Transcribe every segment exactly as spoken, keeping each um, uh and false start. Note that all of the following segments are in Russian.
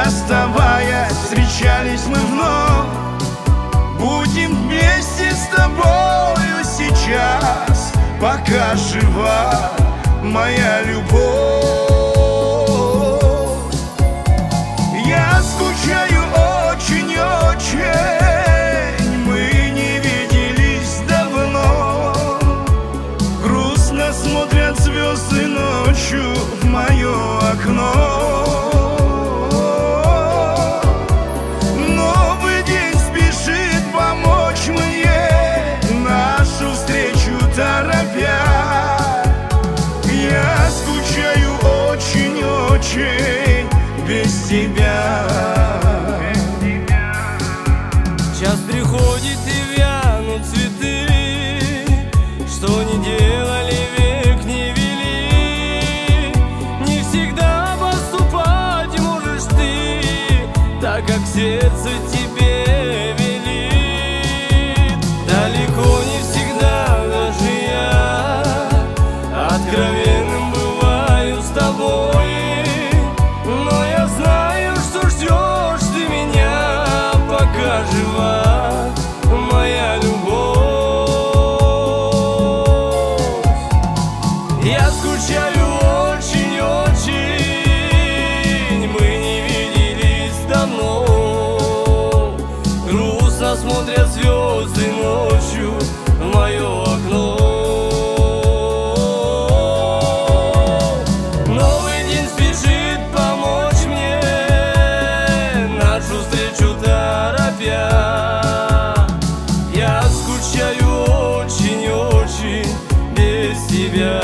расставаясь, встречались мы вновь. Будем вместе с тобою сейчас, пока жива моя любовь. Я скучаю очень-очень, мы не виделись давно. Грустно смотрят звезды ночью в мое окно. Новый день спешит помочь мне, нашу встречу торопя. Я скучаю очень-очень без тебя. Час приходит и вянут цветы, что не делали, век не вели. Не всегда поступать можешь ты так, как сердце тебе велит. Далеко не всегда даже я откровенным бываю с тобой, но я знаю, что ждешь ты меня, пока жива моя любовь. Я скучаю очень-очень, мы не виделись давно. Грустно смотрят звезды ночью в мое окно. Новый день спешит помочь мне, нашу встречу торопя. Я скучаю очень-очень без тебя.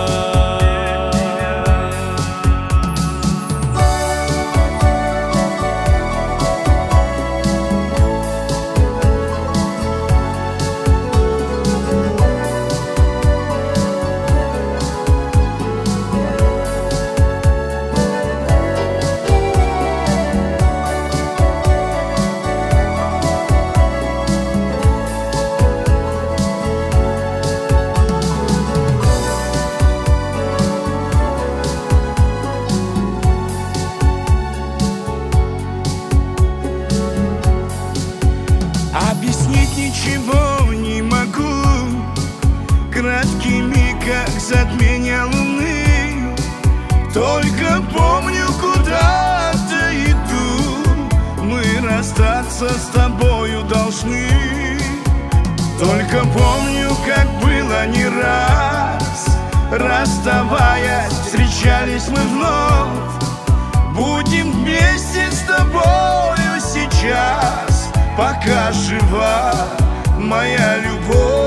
Объяснить ничего не могу краткими, как затмение луны. Только помню, куда-то иду, мы расстаться с тобою должны. Только помню, как было не раз, расставаясь, встречались мы вновь. Будем вместе с тобою сейчас, пока жива моя любовь.